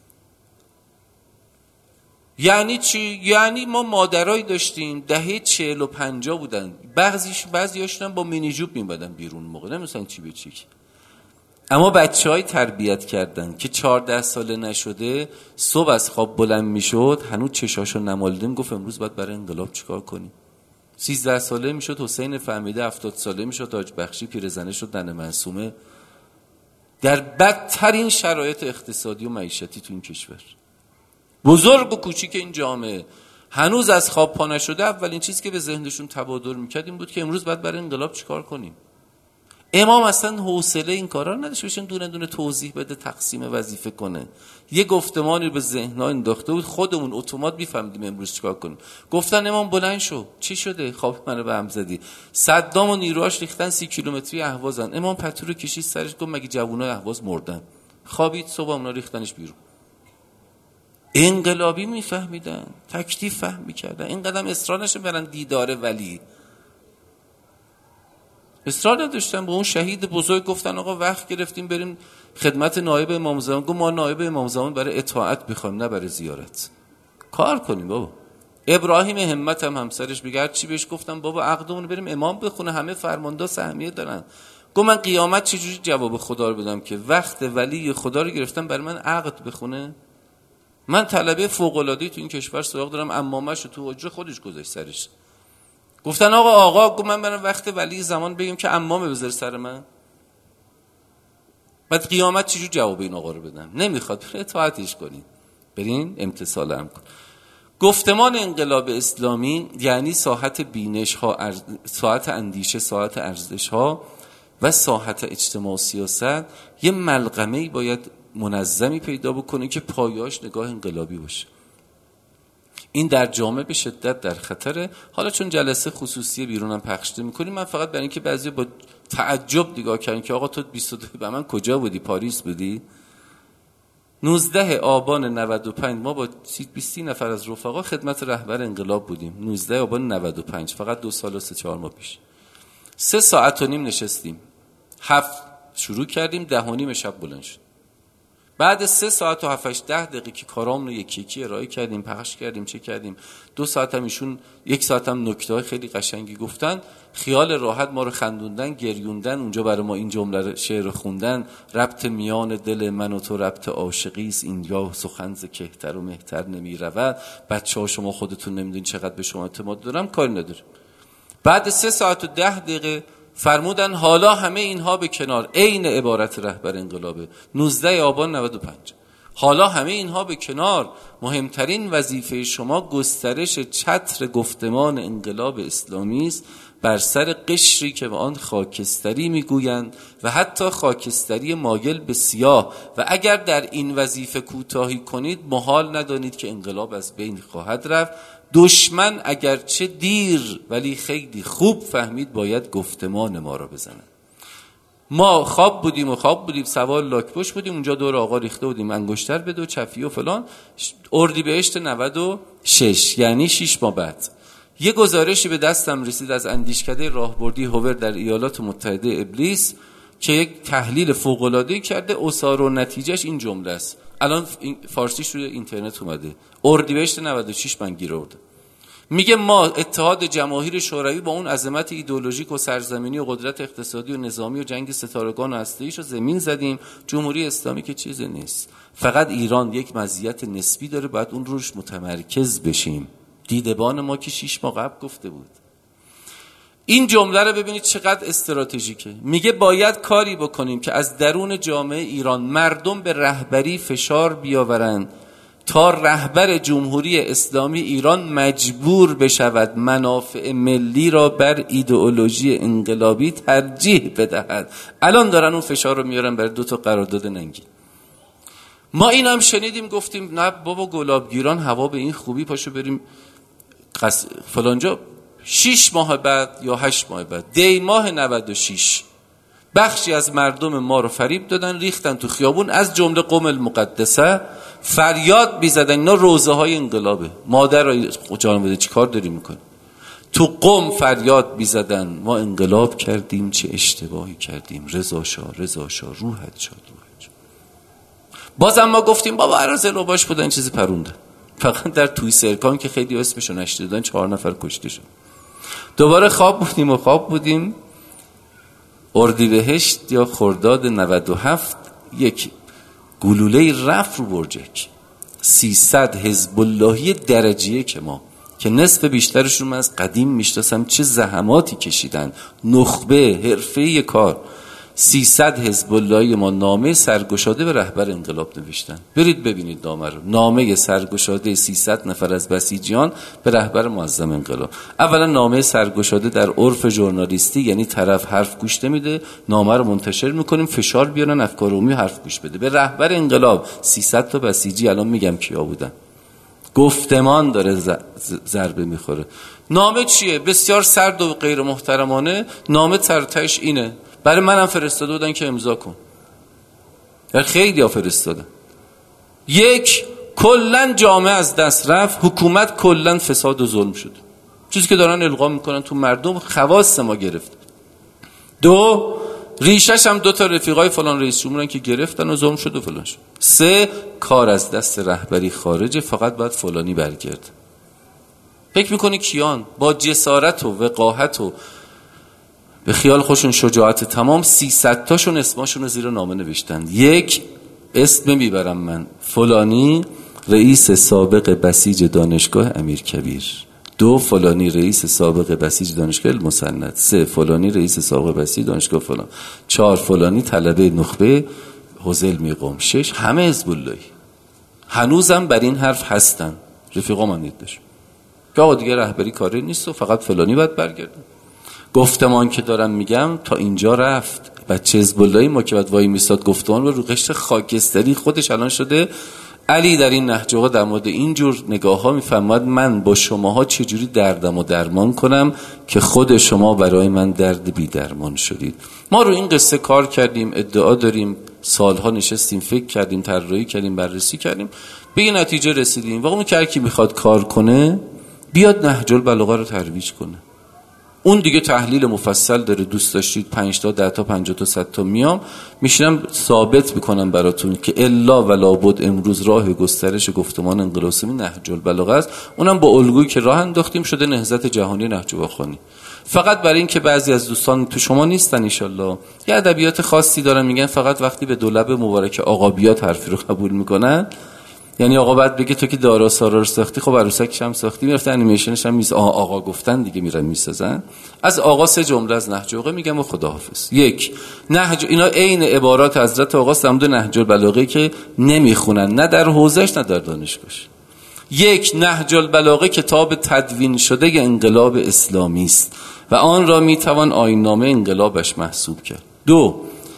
یعنی چی؟ یعنی ما مادرایی داشتیم دهه چهل و پنجاه بودن، بعضیش بعضیاشون با مینی جوب میبادن بیرون، موقع نمی‌دونن چی به چی، اما بچه‌های تربیت کردن که چهارده ساله نشده صبح از خواب بلند میشد هنوز چشاشو نمالیده میگفت امروز باید برای انقلاب چیکار کنیم. سیزده ساله میشد حسین فهمیده، هفتاد ساله میشد تاج بخشی، پیرزنه شد ننه معصومه، در بدترین شرایط اقتصادی و معیشتی تو این کشور. بزرگ و کوچیک این جامعه هنوز از خواب پا نشده، اولین چیزی که به ذهنشون تبادر میکرد این بود که امروز باید برای انقلاب چیکار کنیم. امام اصلا حوصله این کارا رو نداشت بشین دونه دونه توضیح بده، تقسیم وظیفه کنه. یه گفتمانی به ذهن‌ها انداخته بود، خودمون اتومات میفهمیدیم امروز چیکار کنیم. گفتن امام بلند شو، چی شده؟ خواب منو به هم زدی. صدام و نیروهاش ریختن سی کیلومتری اهوازن. امام پتو رو کشید سرش، گفت مگه جوونای اهواز مردن؟ خوابید، صبح اونا ریختنش بیرون. انقلابی میفهمیدن، تکلیف فهم میکردن. این قدم اصرار نشه برن دیدار ولی، اصرار نداشتن. به اون شهید بزرگ گفتن آقا وقت گرفتیم بریم خدمت نایب امام زمان. گفت ما نایب امام زمان برای اطاعت بخوایم نه برای زیارت. کار کنیم بابا. ابراهیم همت هم همسرش میگه چی بهش گفتم بابا عقدمون بریم امام بخونه، همه فرمانده سهمیه دارن. گفت من قیامت چجوری جواب خدا رو بدم که وقت ولی خدا رو گرفتم برای من عقد بخونه؟ من طلبه فوق العاده تو این کشور سراغ دارم، عمامش رو تو حجره خودش گذاشت سرش. گفتن آقا آقا گفت من برم وقت ولی زمان بگم که عمامه بذاره سر من؟ بعد قیامت چجور جواب این آقا رو بدم؟ نمیخواد، اطاعتش کنین، برین امتثال هم کن. گفتمان انقلاب اسلامی یعنی ساحت بینش ها، ارز... ساحت اندیشه، ساحت ارزش ها و ساحت اجتماع و سیاست یه ملغمه‌ای باید منظمی پیدا بکنه که پایه‌اش نگاه انقلابی باشه. این در جامعه به شدت در خطره. حالا چون جلسه خصوصی بیرونم پخش می‌کنیم، من فقط برای اینکه بعضی با تعجب نگاه کردن که آقا تو بیست و دو به من کجا بودی؟ پاریس بودی؟ نوزده آبان نود و پنج ما با بیست نفر از رفقا خدمت رهبر انقلاب بودیم. نوزده آبان نود و پنج، فقط دو سال و سه چهار ماه پیش. سه ساعت و نیم نشستیم. هفت شروع کردیم، ده و نیم شب بلند شد. بعد سه ساعت و هفتش ده دقیقه که کارامون رو یکی یکی ارائه کردیم، پخش کردیم، چه کردیم، دو ساعت هم ایشون یک ساعت هم نکته‌های خیلی قشنگی گفتن، خیال راحت ما رو خندوندن، گریوندن، اونجا برای ما این جمله شعر خوندن: ربط میان دل من و تو ربط عاشقی است، اینجا سخن ز کهتر و مهتر نمی رود. بچه‌ها شما خودتون نمیدونین چقدر به شما اعتماد دارم، کاری نداره. بعد سه ساعت و ده دقیقه فرمودن حالا همه اینها به کنار، عین عبارت رهبر انقلابه، نوزده آبان نود و پنج. حالا همه اینها به کنار، مهمترین وظیفه شما گسترش چتر گفتمان انقلاب اسلامی است بر سر قشری که به آن خاکستری میگویند و حتی خاکستری مایل به سیاه، و اگر در این وظیفه کوتاهی کنید محال ندانید که انقلاب از بین خواهد رفت. دشمن اگرچه دیر ولی خیلی خوب فهمید باید گفتمان ما را بزنه. ما خواب بودیم و خواب بودیم سوار لاکپشت بودیم، اونجا دور آقا ریخته بودیم انگشتر بده و چفی و فلان. اردیبهشت نود و شش یعنی شش ماه بعد یه گزارشی به دستم رسید از اندیشکده راهبردی هوور در ایالات متحده ابلیس که یک تحلیل فوق‌العاده‌ای کرده. آثار و نتیجهش این جمله است. الان فارسیش روی اینترنت اومده. اردیبهشت نود و شش من گیر آورد. میگه ما اتحاد جماهیر شوروی با اون عظمت ایدئولوژیک و سرزمینی و قدرت اقتصادی و نظامی و جنگ ستارگان و هسته‌ایش رو زمین زدیم. جمهوری اسلامی که چیزی نیست، فقط ایران یک مزیت نسبی داره، باید اون روش متمرکز بشیم. دیدبان ما که شش ماه قبل گفته بود. این جمله رو ببینید چقدر استراتژیکه. میگه باید کاری بکنیم که از درون جامعه ایران مردم به رهبری فشار بیاورند تا رهبر جمهوری اسلامی ایران مجبور بشود منافع ملی را بر ایدئولوژی انقلابی ترجیح بدهد. الان دارن اون فشار رو میارن برای دو تا قرارداد ننگی. ما اینم شنیدیم گفتیم نه بابا گلابگیران هوا به این خوبی، پاشو بریم قص... فلانجا. شش ماه بعد یا هشت ماه بعد دی ماه نود و شش بخشی از مردم ما رو فریب دادن، ریختن تو خیابون، از جمله قم المقدسه، فریاد بیزدن. اینا روزه های انقلابه. مادر جان بده چی کار داری میکنی؟ تو قم فریاد بیزدن ما انقلاب کردیم، چه اشتباهی کردیم، رضا شاه رضا شاه روحت شاد روحت شاد. بازم ما گفتیم بابا ارازل و باش بودن چیزی پروندن. فقط در توی سرکان که خیلی اسمشو نشنیدن چهار نفر کشته شد. دوباره خواب بودیم و خواب بودیم اردیبهشت یا خرداد نود و هفت یک گلوله رفت رو برجک. سیصد حزب اللهی درجیه که ما که نصف بیشترشون من از قدیم میشناسم چه زحماتی کشیدن، نخبه حرفه‌ای کار. سیصد حزب اللهی ما نامه سرگشاده به رهبر انقلاب نوشتن. برید ببینید نامه رو. نامه سرگشاده سیصد نفر از بسیجیان به رهبر معظم انقلاب. اولا نامه سرگشاده در عرف ژورنالیستی یعنی طرف حرف گوش نمیده، نامه رو منتشر میکنیم فشار بیارن افکار عمومی حرف گوش بده. به رهبر انقلاب سیصد تا بسیجی الان میگم کیا بودن. گفتمان داره ضربه میخوره. نامه چیه؟ بسیار سرد و غیر محترمانه. نامه ترتش اینه، برای منم فرستاده بودن که امضا کن. در خیلی ها فرستادن. یک، کلن جامعه از دست رفت، حکومت کلن فساد و ظلم شد. چیزی که دارن القا میکنن تو مردم خواص ما گرفت. دو، ریشش هم دو تا رفیقای فلان رئیس جمهورن که گرفتن و ظلم شد و فلان شد. سه، کار از دست رهبری خارجه، فقط باید فلانی برگرد. فکر میکنی کیان با جسارت و وقاحت و به خیال خوشون شجاعت تمام سیصد تاشون اسماشون رو زیر نامه نوشتن. یک، اسم میبرم من، فلانی رئیس سابق بسیج دانشگاه امیرکبیر. دو، فلانی رئیس سابق بسیج دانشگاه المسند. سه، فلانی رئیس سابق بسیج دانشگاه فلان. چهار، فلانی طلبه نخبه حوزلمی قم. شش، همه حزب اللهی. هنوزم بر این حرف هستن. رفیقا من دیدش که آقا دیگه رهبری کاری نیست و فقط فلانی باید برگرده. گفتمان که دارم میگم تا اینجا رفت. بچه حزب اللهی ما که بعد وای میستاد گفتمان رو رو قشر خاکستری خودش الان شده. علی در این نهج آقا در مورد اینجور نگاه ها میفهمد من با شماها چجوری دردم و درمان کنم که خود شما برای من درد بی درمان شدید. ما رو این قصه کار کردیم، ادعا داریم، سالها نشستیم فکر کردیم، طراحی کردیم، بررسی کردیم، به این نتیجه رسیدیم. واقعا که هر کی میخواد کار کنه بیاد نهج البلاغه رو ترویج کنه. اون دیگه تحلیل مفصل داره. دوست داشتید پنج تا ده تا پنجاه تا صد تا میام میشینم ثابت میکنم براتون که الا و لابد امروز راه گسترش گفتمان انقلاب اسلامی نهج البلاغه است. اونم با الگویی که راه انداختیم شده نهضت جهانی نهج البلاغه. فقط برای این که بعضی از دوستان تو شما نیستن ان شاءالله یه ادبیات خاصی دارن میگن فقط وقتی به دولب مبارک آقا بیاد حرفی رو قبول میکنن. یعنی آقا بعد بگه تو که دارا سارا رو ساختی، خب عروسکش هم ساختی، میرفت انیمیشنش هم میز آقا, آقا گفتن دیگه میرن میسازن. از آقا سه جمله از نهج البلاغه میگم و خداحافظ. یک، نهج اینا عین عبارات حضرت آقا سمد نهج البلاغه که نمیخونن نه در حوزهش نه در دانشگاهش. یک، نهج البلاغه کتاب تدوین شده انقلاب اسلامی است و آن را میتوان آیین‌نامه انقلابش محسوب کرد. دو،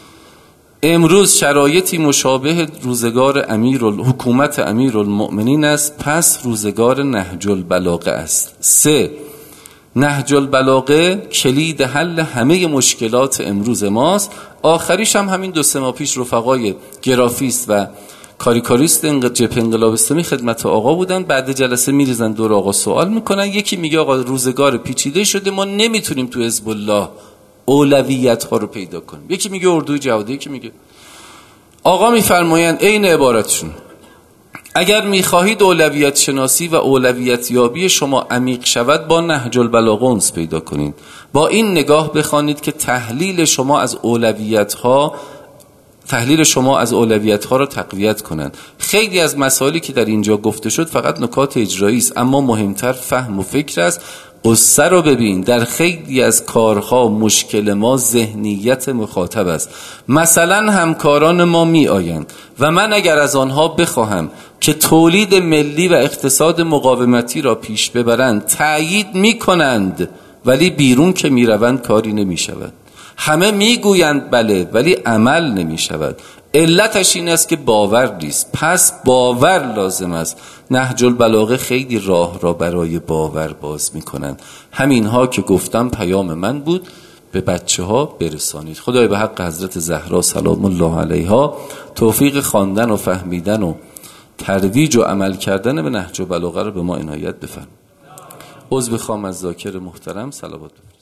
امروز شرایطی مشابه روزگار امیر حکومت امیرالمؤمنین است، پس روزگار نهج البلاغه است. سه، نهج البلاغه کلید حل همه مشکلات امروز ماست. آخریش هم همین دو سه ماه پیش رفقای گرافیست و کاریکاریست جبهه انقلاب اسلامی خدمت آقا بودن. بعد جلسه میریزن دور آقا سوال میکنن. یکی میگه آقا روزگار پیچیده شده، ما نمیتونیم تو حزب الله اولویت ها رو پیدا کنیم. یکی میگه اردوی جهادی، یکی میگه آقا میفرمایند عین عبارتشون اگر میخواهید اولویت شناسی و اولویت یابی شما عمیق شود با نهج البلاغه انس پیدا کنید. با این نگاه بخوانید که تحلیل شما از اولویت ها تحلیل شما از اولویت ها را تقویت کنند. خیلی از مسائلی که در اینجا گفته شد فقط نکات اجرایی است، اما مهمتر فهم و فکر است. قصه رو ببین، در خیلی از کارها مشکل ما ذهنیت مخاطب است. مثلا همکاران ما می آیند و من اگر از آنها بخواهم که تولید ملی و اقتصاد مقاومتی را پیش ببرند تأیید می کنند، ولی بیرون که می روند کاری نمی شود. همه می گویند بله، ولی عمل نمی شود. علتش این است که باور نیست. پس باور لازم است. نهج البلاغه خیلی راه را برای باور باز میکنند. همینها که گفتم پیام من بود، به بچه ها برسانید. خدای به حق حضرت زهرا سلام الله علیها توفیق خواندن و فهمیدن و ترویج و عمل کردن به نهج البلاغه رو به ما عنایت بفرمایید. عضو خام از ذاکر محترم صلوات بفرمایید.